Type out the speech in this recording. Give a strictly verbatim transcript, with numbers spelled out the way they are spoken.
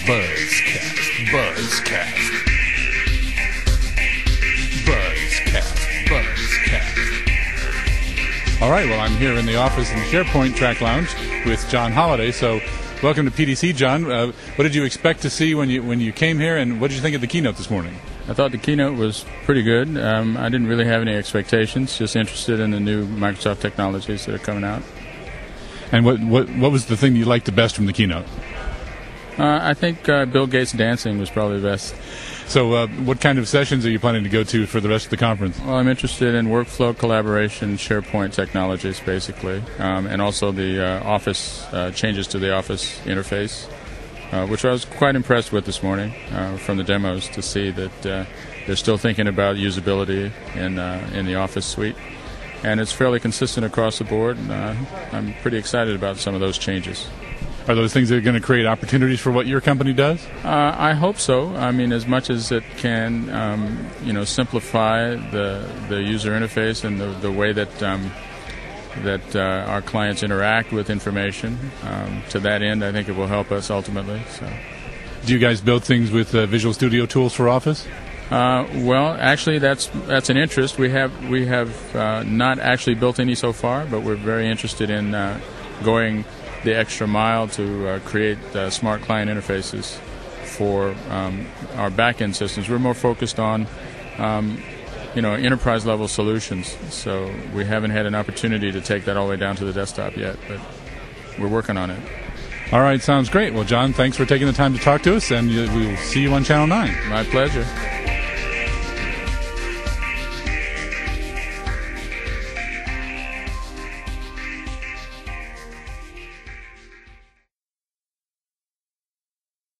Buzzcast, Buzzcast, Buzzcast, Buzzcast. All right, well, I'm here in the office in the SharePoint Track Lounge with John Holliday. So, welcome to P D C, John. Uh, what did you expect to see when you when you came here, and what did you think of the keynote this morning? I thought the keynote was pretty good. Um, I didn't really have any expectations, just interested in the new Microsoft technologies that are coming out. And what what, what was the thing you liked the best from the keynote? Uh, I think uh, Bill Gates dancing was probably the best. So uh, what kind of sessions are you planning to go to for the rest of the conference? Well, I'm interested in workflow collaboration, SharePoint technologies, basically, um, and also the uh, Office uh, changes to the Office interface, uh, which I was quite impressed with this morning uh, from the demos to see that uh, they're still thinking about usability in, uh, in the Office suite. And it's fairly consistent across the board, and uh, I'm pretty excited about some of those changes. Are those things that are going to create opportunities for what your company does? Uh, I hope so. I mean, as much as it can, um, you know, simplify the the user interface and the, the way that um, that uh, our clients interact with information. Um, to that end, I think it will help us ultimately. So, do you guys build things with uh, Visual Studio tools for Office? Uh, well, actually, that's that's an interest. We have we have uh, not actually built any so far, but we're very interested in uh, going the extra mile to uh, create uh, smart client interfaces for um, our back-end systems. We're more focused on, um, you know, enterprise-level solutions. So we haven't had an opportunity to take that all the way down to the desktop yet, but we're working on it. All right, sounds great. Well, John, thanks for taking the time to talk to us, and we will see you on Channel nine. My pleasure.